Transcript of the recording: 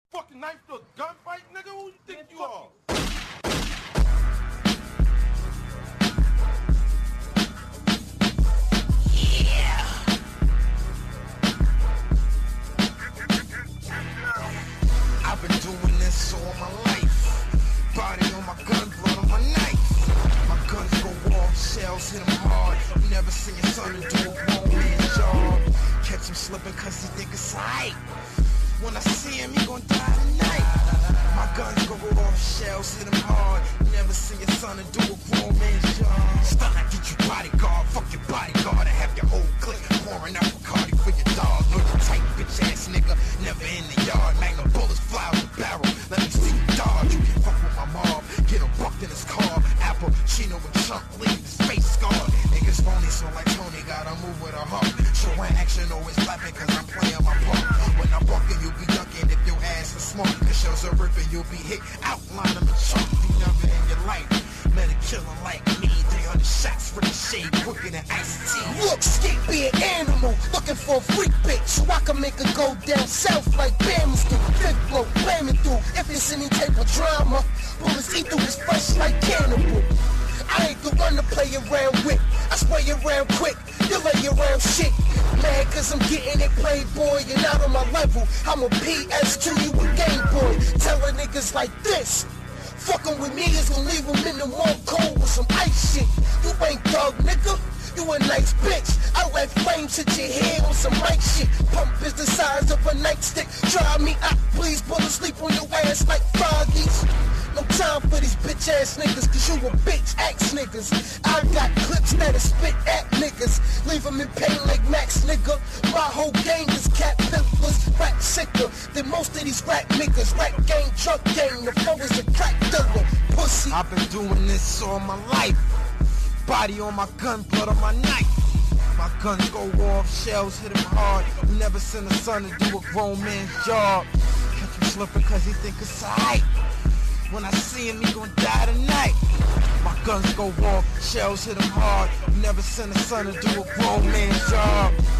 fucking knife to a gunfight, nigga? Who you think you are? I've been doing this all my life. Body on my gun, blood on my knife. My guns go off, shells hit him hard. You never seen your son do a grown man's job. Catch him slipping cause he think it's aight. When I see him, he gon' die tonight. My guns go off, shells hit him hard. You never seen your son do a grown man's job. Start to get you bodyguard, fuck your bodyguard. I have your whole clique pouring out Bacardi for your dog. Know you tight bitch ass nigga, never in the yard. Magnum bullets fly out the barrel, let me see you dodge. You can fuck with my mob, get him bucked in his car. Apple, Chino and Chunk, leave his face scarred. Niggas phony, so like Tony, gotta move with a heart. Showing action, always laughing cause I'm playing my part. When I'm bucking, you be ducking if your ass is smart. Cause shells are ripping, you'll be hit, outline them and chunk. You never in your life met a killer like me. 300 shots, ricochet, quicker than Ice-T. Look, Skate be an animal, looking for a freak bitch, so I can make her go down south like Bama's do. Fifth blow, blaming through, if it's any type of drama. Bullets eat through his flesh like cannibal. I ain't the one to play around with, I spray around quick, you lay around shit. Mad cause I'm getting it, playboy, you're not on my level. I'm a PS2, you a Game Boy. Telling niggas like this, fucking with me is gonna leave them in the mall cold with some ice shit. You ain't dog, nigga, you a nice bitch. I let flames hit your head on some mic shit. Pump is the size of a nightstick. Try me out, please, bullet sleep on your ass like froggies. No time for these bitch ass niggas, cause you a bitch ass niggas. I got clips that'll spit at niggas, leave them in pain like Max, nigga. My whole gang is cat pillars, rap sicker than most of these rap niggas. Rap gang, drug gang, the flow is a crack dealer, pussy. I've been doing this all my life. Body on my gun, blood on my knife. My guns go off, shells hit him hard. You never seen a son to do a grown man's job. Catch him slipping cause he think it's aight. When I see him, he gon' die tonight. My guns go off, shells hit him hard. You never seen a son to do a grown man's job.